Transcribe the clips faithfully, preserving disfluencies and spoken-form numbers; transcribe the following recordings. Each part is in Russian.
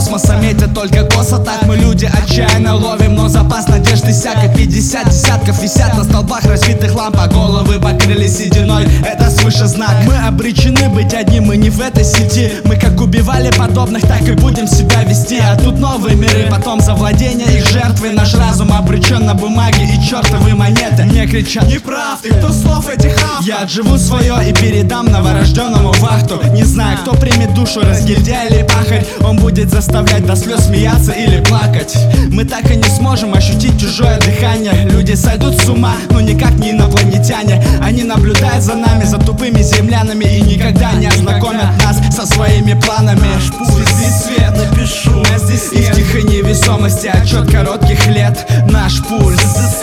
космоса метят только косо. Так мы люди отчаянно ловим, но запас надежды иссяк. И пятьдесят десятков висят на столбах разбитых ламп, а головы покрылись сединой. Это свыше знак. Мы обречены быть одни, мы не в этой сети. Мы как убивали подобных, так и будем себя вести. А тут новые миры, потом завладение их жертвы. Наш разум обречен на бумаге и чертовы монеты. Мне кричат: не прав ты, кто слов этих автор. Я отживу свое и передам новорожденному вахту. Не знаю, кто примет душу, разгильдяй или пахарь. Он будет заставлять до слез смеяться или плакать. Мы так и не сможем ощутить чужое дыхание. Люди сойдут с ума, но никак не инопланетяне. Они наблюдают за нами, за тупыми землянами, и никогда не ознакомят нас со своими планами. Звезды свет, напишу здесь и в тихой невесомости отчет коротких лет. Наш пульс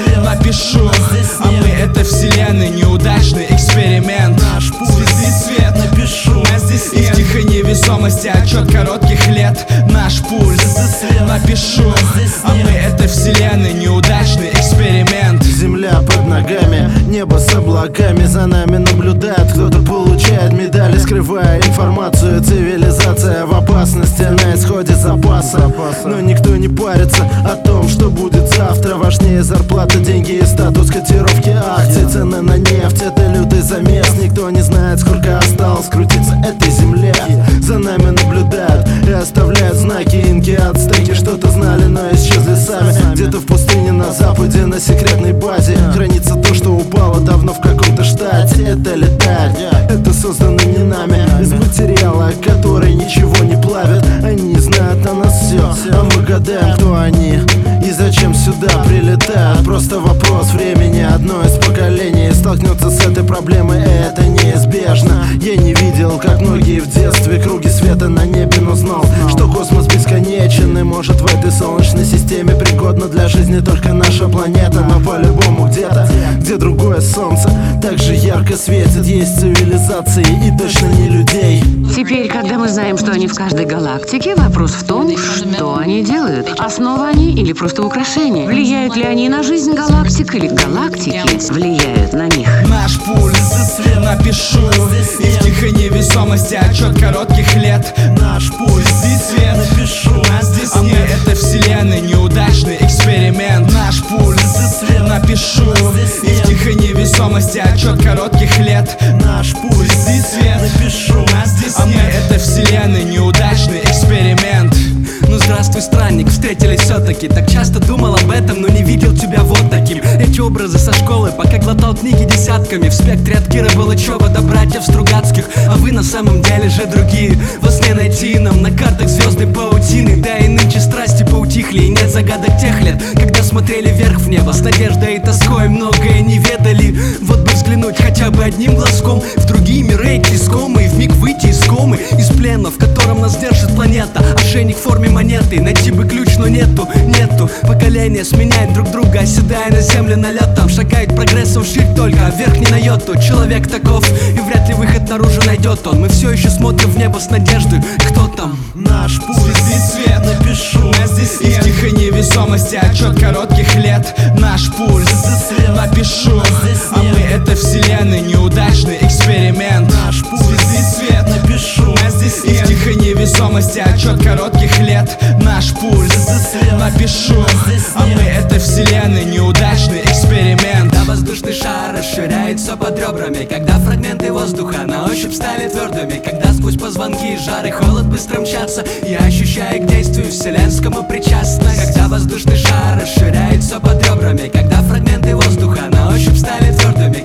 напишу, а мы это вселенной, неудачный эксперимент. Наш пульс, звезды свет, напишу здесь и в тихой невесомости отчет коротких лет. Наш пульс напишу, а мы это вселенной, неудачный эксперимент. Земля под ногами, небо с облаками, за нами наблюдает кто-то, получает медали, скрывая информацию. Цивилизация в опасности, на исходе запаса, но никто не парится о том, что будет завтра. Важнее зарплата, деньги и статус, котировки акций, цены на нефть. Это лютый замес, никто не знает, сколько осталось крутиться этой земле. За нами наблюдают и оставляют знаки. Инки, ацтеки что-то знали, но исчезли сами. Где-то в пустыне на западе, на секретной базе хранится то, что упало давно в каком-то штате. Это летает, это создано не нами, из материала, который ничего не плавит. Они знают о нас все, а мы гадаем, кто они и зачем сюда прилетают. Просто вопрос времени, одно из поколений столкнется с этой проблемой, и это неизбежно. Я не видел, как многие в детстве круги света на небе, но знал, что космос бесконечен, и может в этой солнечной системе пригодна для жизни только наша планета. Но по-любому где-то, где другое солнце так же ярко светит, есть цивилизации и точно не людей. Теперь, когда мы знаем, что они в каждой галактике, вопрос в том, что они делают. Основа они или просто украшения? Влияют ли они на жизнь галактик, или галактики влияют на них? Наш пульс напишу и в тихой невесомости отчет коротких лет. Наш пульс здесь свет, напишу а мы это вселенной, неудачный эксперимент. Наш пульс напишу и в тихой невесомости отчет коротких лет. Наш пульс здесь свет, напишу а мы это вселенной, неудачный эксперимент. Ну здравствуй, странник, встретились все-таки. Так часто думал об этом, но не видел тебя вот таким. Эти образы со школы, пока глотал книги десятками. В спектре от Кира Балычева до братьев Стругацких. А вы на самом деле же другие. Во сне найти нам на картах звезды паутины. Да и нынче страсти поутихли, и нет загадок тех лет, когда смотрели вверх в небо с надеждой и тоской, многое не ведали. Вот бы взглянуть хотя бы одним глазком в другие миры искомые, вмиг выйти из комы, из плена, в котором нас держит планета. Ошейник в форме монеты, найти бы ключ, но нету, нету. Поколения сменяют друг друга, оседая на земле налетом. Шагает прогрессом вширь только, а вверх не на йоту. Человек таков, и вряд ли выход наружу найдет он. Мы все еще смотрим в небо с надеждой. Кто там? Наш пульс, здесь свет, напишу здесь и в тихой невесомости отчет коротких лет. Наш пульс напишу, а мы это вселенной, неудачный эксперимент. Наш пульс, здесь свет, напишу здесь и в тихой невесомости отчет коротких лет. Наш пульс напишу, а мы это вселенной, неудачный эксперимент. Да, воздушный шар расширяется под ребрами, когда фрагменты воздуха на ощупь стали твердыми, когда сквозь позвонки жар и холод быстро мчатся, я ощущаю к действию вселенскому причастно. Когда воздушный шар расширяется под ребрами, когда фрагменты воздуха на ощупь стали твердыми,